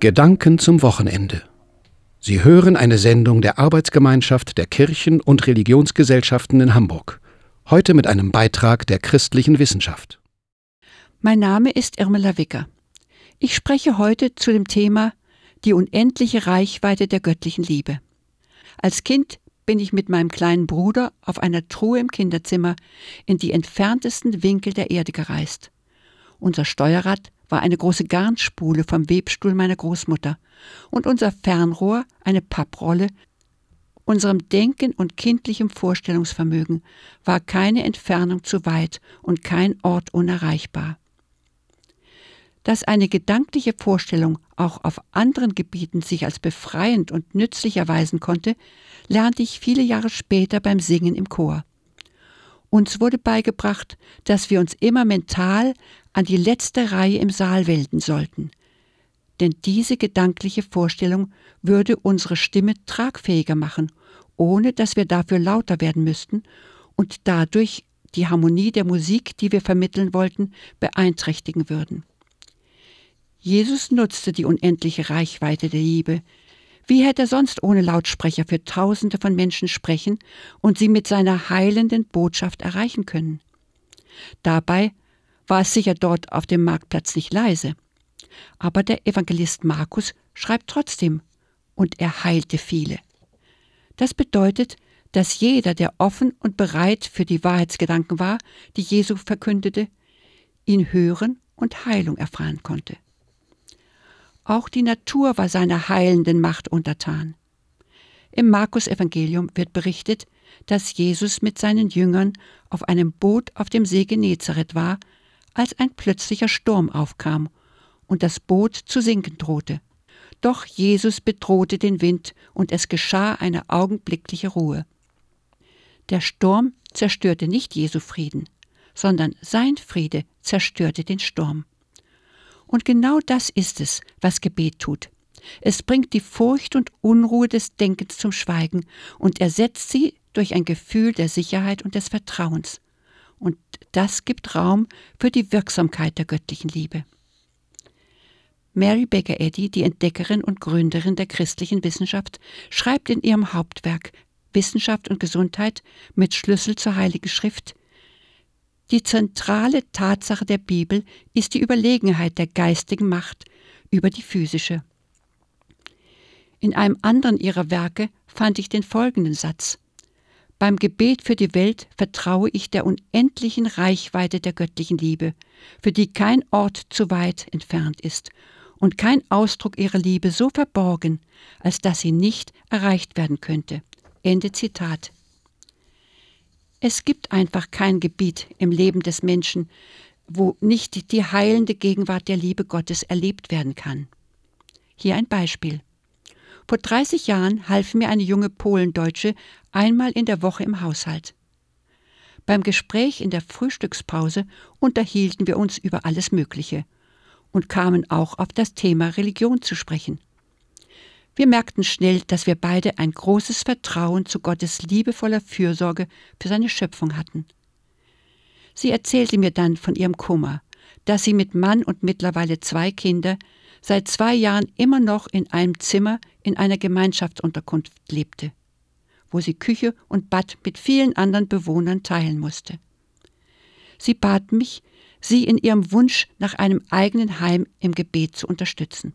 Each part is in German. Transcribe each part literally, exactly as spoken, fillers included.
Gedanken zum Wochenende. Sie hören eine Sendung der Arbeitsgemeinschaft der Kirchen- und Religionsgesellschaften in Hamburg. Heute mit einem Beitrag der christlichen Wissenschaft. Mein Name ist Irmela Wicker. Ich spreche heute zu dem Thema die unendliche Reichweite der göttlichen Liebe. Als Kind bin ich mit meinem kleinen Bruder auf einer Truhe im Kinderzimmer in die entferntesten Winkel der Erde gereist. Unser Steuerrad war eine große Garnspule vom Webstuhl meiner Großmutter und unser Fernrohr eine Papprolle. Unserem Denken und kindlichem Vorstellungsvermögen war keine Entfernung zu weit und kein Ort unerreichbar. Dass eine gedankliche Vorstellung auch auf anderen Gebieten sich als befreiend und nützlich erweisen konnte, lernte ich viele Jahre später beim Singen im Chor. Uns wurde beigebracht, dass wir uns immer mental an die letzte Reihe im Saal wenden sollten. Denn diese gedankliche Vorstellung würde unsere Stimme tragfähiger machen, ohne dass wir dafür lauter werden müssten und dadurch die Harmonie der Musik, die wir vermitteln wollten, beeinträchtigen würden. Jesus nutzte die unendliche Reichweite der Liebe. Wie hätte er sonst ohne Lautsprecher für Tausende von Menschen sprechen und sie mit seiner heilenden Botschaft erreichen können? Dabei war es sicher dort auf dem Marktplatz nicht leise. Aber der Evangelist Markus schreibt trotzdem: Und er heilte viele. Das bedeutet, dass jeder, der offen und bereit für die Wahrheitsgedanken war, die Jesu verkündete, ihn hören und Heilung erfahren konnte. Auch die Natur war seiner heilenden Macht untertan. Im Markus-Evangelium wird berichtet, dass Jesus mit seinen Jüngern auf einem Boot auf dem See Genezareth war, als ein plötzlicher Sturm aufkam und das Boot zu sinken drohte. Doch Jesus bedrohte den Wind und es geschah eine augenblickliche Ruhe. Der Sturm zerstörte nicht Jesu Frieden, sondern sein Friede zerstörte den Sturm. Und genau das ist es, was Gebet tut. Es bringt die Furcht und Unruhe des Denkens zum Schweigen und ersetzt sie durch ein Gefühl der Sicherheit und des Vertrauens. Und das gibt Raum für die Wirksamkeit der göttlichen Liebe. Mary Baker Eddy, die Entdeckerin und Gründerin der christlichen Wissenschaft, schreibt in ihrem Hauptwerk Wissenschaft und Gesundheit mit Schlüssel zur Heiligen Schrift: Die zentrale Tatsache der Bibel ist die Überlegenheit der geistigen Macht über die physische. In einem anderen ihrer Werke fand ich den folgenden Satz: Beim Gebet für die Welt vertraue ich der unendlichen Reichweite der göttlichen Liebe, für die kein Ort zu weit entfernt ist und kein Ausdruck ihrer Liebe so verborgen, als dass sie nicht erreicht werden könnte. Ende Zitat. Es gibt einfach kein Gebiet im Leben des Menschen, wo nicht die heilende Gegenwart der Liebe Gottes erlebt werden kann. Hier ein Beispiel. Vor dreißig Jahren half mir eine junge Polendeutsche einmal in der Woche im Haushalt. Beim Gespräch in der Frühstückspause unterhielten wir uns über alles Mögliche und kamen auch auf das Thema Religion zu sprechen. Wir merkten schnell, dass wir beide ein großes Vertrauen zu Gottes liebevoller Fürsorge für seine Schöpfung hatten. Sie erzählte mir dann von ihrem Kummer, dass sie mit Mann und mittlerweile zwei Kinder seit zwei Jahren immer noch in einem Zimmer in einer Gemeinschaftsunterkunft lebte, wo sie Küche und Bad mit vielen anderen Bewohnern teilen musste. Sie bat mich, sie in ihrem Wunsch nach einem eigenen Heim im Gebet zu unterstützen.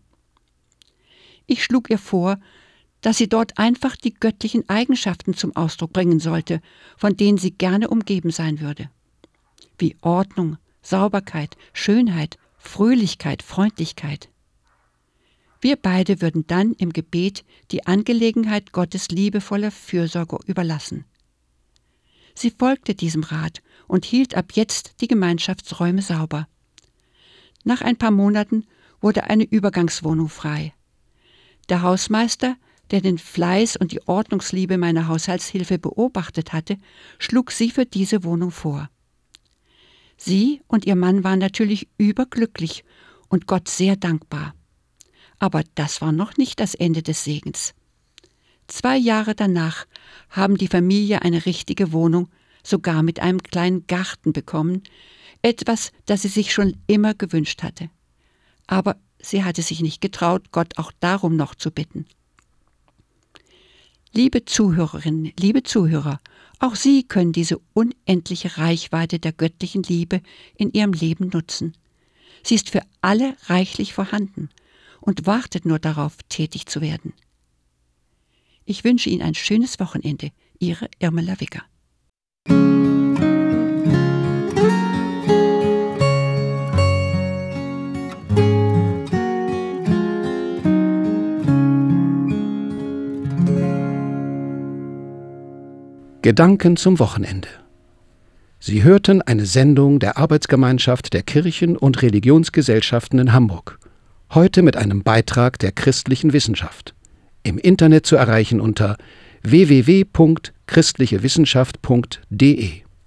Ich schlug ihr vor, dass sie dort einfach die göttlichen Eigenschaften zum Ausdruck bringen sollte, von denen sie gerne umgeben sein würde. Wie Ordnung, Sauberkeit, Schönheit, Fröhlichkeit, Freundlichkeit. Wir beide würden dann im Gebet die Angelegenheit Gottes liebevoller Fürsorge überlassen. Sie folgte diesem Rat und hielt ab jetzt die Gemeinschaftsräume sauber. Nach ein paar Monaten wurde eine Übergangswohnung frei. Der Hausmeister, der den Fleiß und die Ordnungsliebe meiner Haushaltshilfe beobachtet hatte, schlug sie für diese Wohnung vor. Sie und ihr Mann waren natürlich überglücklich und Gott sehr dankbar. Aber das war noch nicht das Ende des Segens. Zwei Jahre danach haben die Familie eine richtige Wohnung, sogar mit einem kleinen Garten bekommen, etwas, das sie sich schon immer gewünscht hatte. Aber sie hatte sich nicht getraut, Gott auch darum noch zu bitten. Liebe Zuhörerinnen, liebe Zuhörer, auch Sie können diese unendliche Reichweite der göttlichen Liebe in Ihrem Leben nutzen. Sie ist für alle reichlich vorhanden und wartet nur darauf, tätig zu werden. Ich wünsche Ihnen ein schönes Wochenende. Ihre Irmela Wicker. Gedanken zum Wochenende. Sie hörten eine Sendung der Arbeitsgemeinschaft der Kirchen- und Religionsgesellschaften in Hamburg. Heute mit einem Beitrag der christlichen Wissenschaft. Im Internet zu erreichen unter w w w punkt christliche wissenschaft punkt d e.